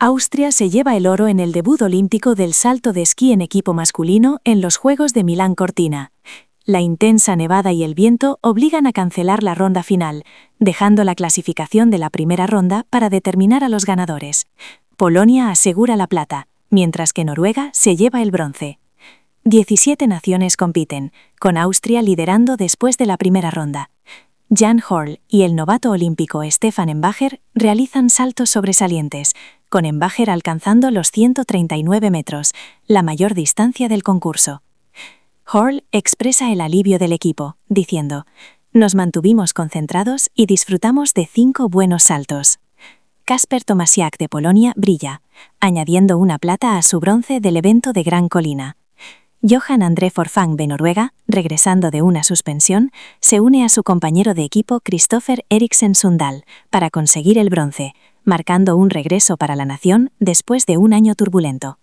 Austria se lleva el oro en el debut olímpico del salto de esquí en equipo masculino en los Juegos de Milán-Cortina. La intensa nevada y el viento obligan a cancelar la ronda final, dejando la clasificación de la primera ronda para determinar a los ganadores. Polonia asegura la plata, mientras que Noruega se lleva el bronce. 17 naciones compiten, con Austria liderando después de la primera ronda. Jan Horl y el novato olímpico Stefan Embacher realizan saltos sobresalientes, con Embacher alcanzando los 139 metros, la mayor distancia del concurso. Horl expresa el alivio del equipo, diciendo: «Nos mantuvimos concentrados y disfrutamos de 5 buenos saltos». Kasper Tomasiak de Polonia brilla, añadiendo una plata a su bronce del evento de Gran Colina. Johan André Forfang de Noruega, regresando de una suspensión, se une a su compañero de equipo Kristoffer Eriksen Sundal para conseguir el bronce, marcando un regreso para la nación después de un año turbulento.